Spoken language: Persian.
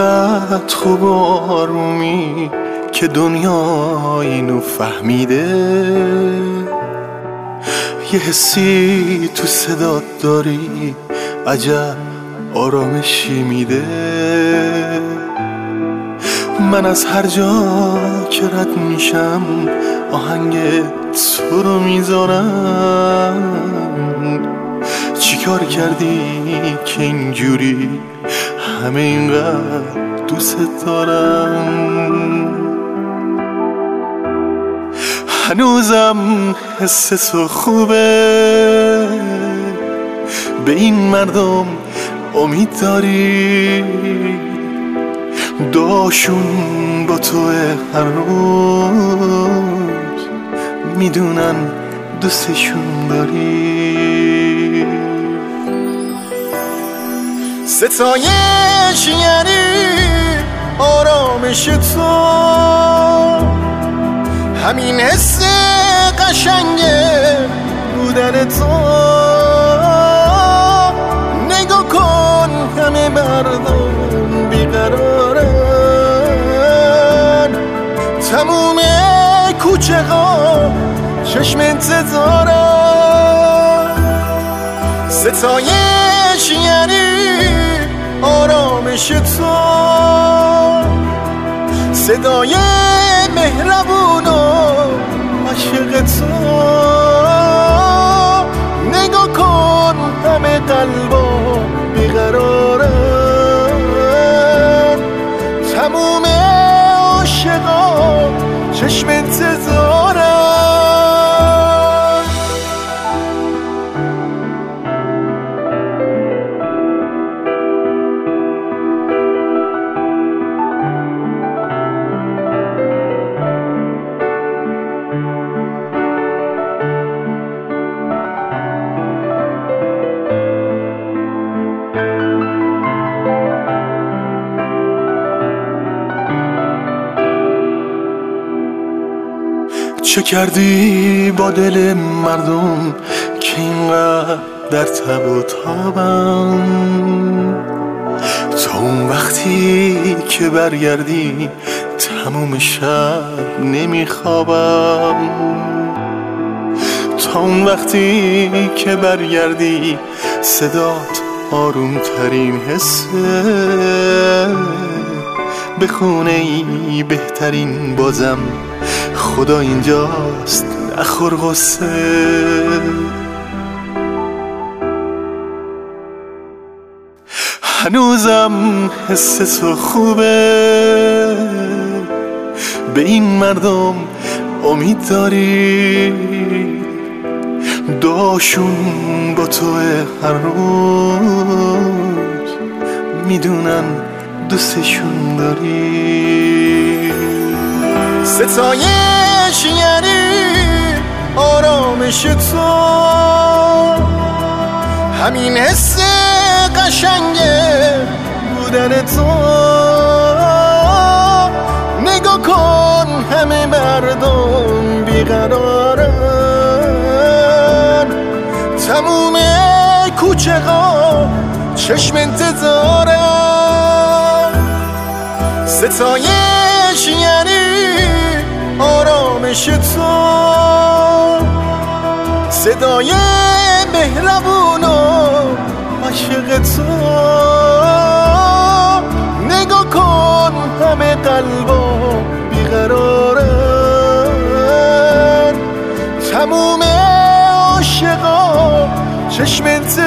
چقدر خوب و آرومی که دنیا اینو فهمیده، یه حسی تو صدات داری عجب آرامشی میده. من از هر جا که رد میشم آهنگ تو رو میذارم. چیکار کردی که اینجوری همه اینقدر دوست دارم؟ هنوزم حس تو خوبه، به این مردم امید داری، دعاشون با تو هر روز، میدونن دوستشون داری. ستایش یعنی آرامش تو، همین حس قشنگه بودن تو. نگاه کن همه مردم بیقرارن، تموم کوچه ها چشم انتظارن. ستایش یعنی آرامش تو، صدای مهربون و عاشق تو. نگاه کن همه قلبا بیقرارن، تموم عاشقا چشم انتظارن. چه کردی با دل مردم که اینقدر در تب و تابم؟ تا اون وقتی که برگردی تموم شب نمیخوابم. تا اون وقتی که برگردی صدات آروم ترین حسه، به خونه ای بهترین بازم خدا اینجاست نخور غصه. هنوزم حس تو خوبه، به این مردم امید داری، دعاشون با تو هر روز، میدونن دوستشون داری. ستایش یعنی آرامش تو، همین حس قشنگه بودن تو. نگاه کن همه مردم بیقرارن، تموم کوچه ها چشم انتظارن. ستایش یعنی آرامش تو، صدای مهربون و عاشق تو. نگاه کن همه قلبا بیقرارن، تموم عاشقا چشم انتظارن.